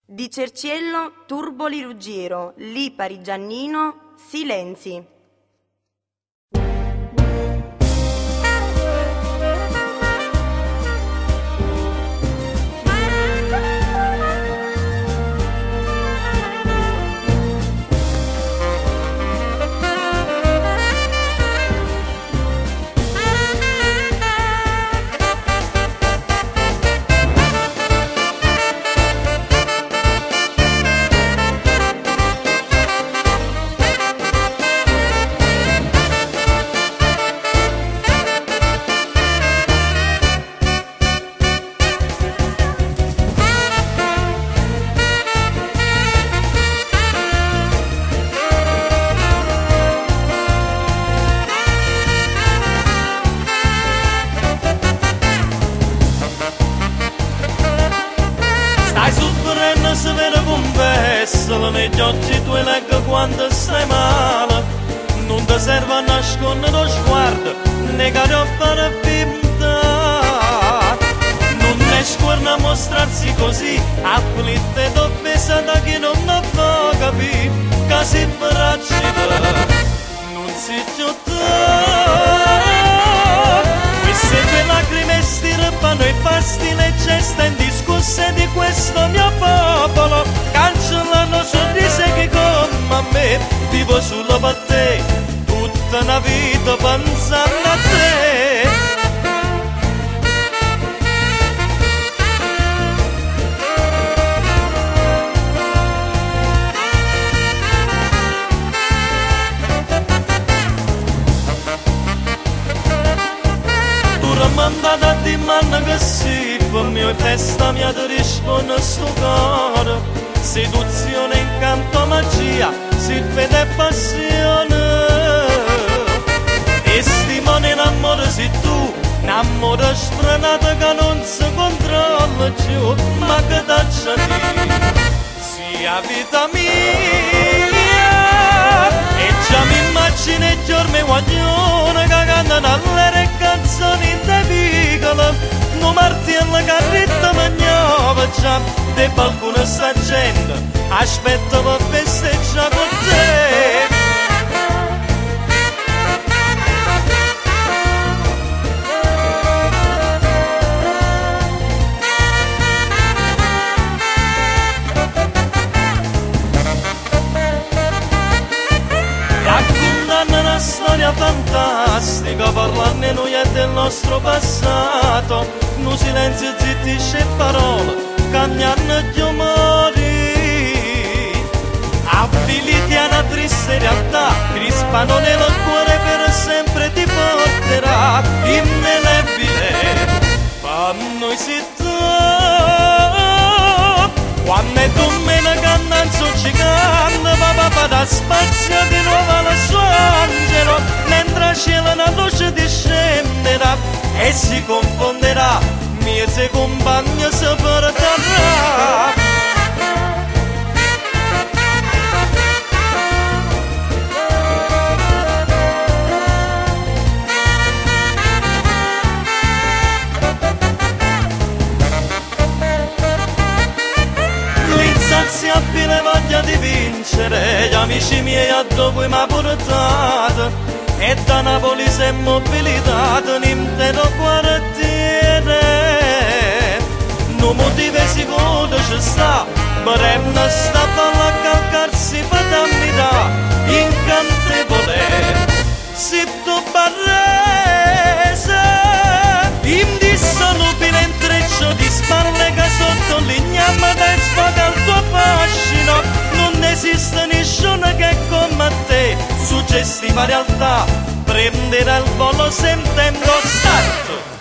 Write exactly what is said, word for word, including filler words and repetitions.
Di Cerciello, Turboli Ruggiero, Lipari Giannino, Silenzi. Se vede confessalo negli occhi tuoi leggo quando stai male, non ti serve a nascondere lo sguardo negare a fare finta, non è scuola a mostrarsi così afflitta ed offesa da chi non lo può capire che si braccia non si chiude. Queste tue lacrime stirpano i fasti, le gesta indiscusse di questo mio popolo cancellano sorrisi che come a me vivo solo per te, tutta una vita pensando a te. Mandata di manna che si per mio festa mia ti risponde sto cuore, seduzione, incanto, magia, si fede e passione, testimone l'amore sei tu, un amore sfrenato che non si controlla più, ma che taccia di sia vita mia, e già mi immagino i giorni guaglione che cantano alle canzoni in te piccole, non martello carretta magnava già, de qualcuno sta gente, aspetta per festeggiare con te. Una storia fantastica, parlarne noi è del nostro passato, un silenzio zittisce parole, cambiano gli umori, abiliti a una triste realtà, crispano nel cuore per sempre ti porterà, indelebile, per noi si quando tu me ne cannanzo ci canta, papà fa da spazio di nuovo alla sua angelo, mentre cielo una luce discenderà e si confonderà, mie se compagno si perderà. Insaziabile voglia di vincere, gli amici miei a dove mi ha portato, e da Napoli si è mobilitato un intero quartiere, non motivo sicuro ci sta, ma non sta a calcarsi paternità, incantevole, si tu barrese, indissolubile intreccio di spalle che sottolinea da sfoga il tuo fascino, non esiste nessuno che come te suggestiva realtà prenderà il volo sentendo stato.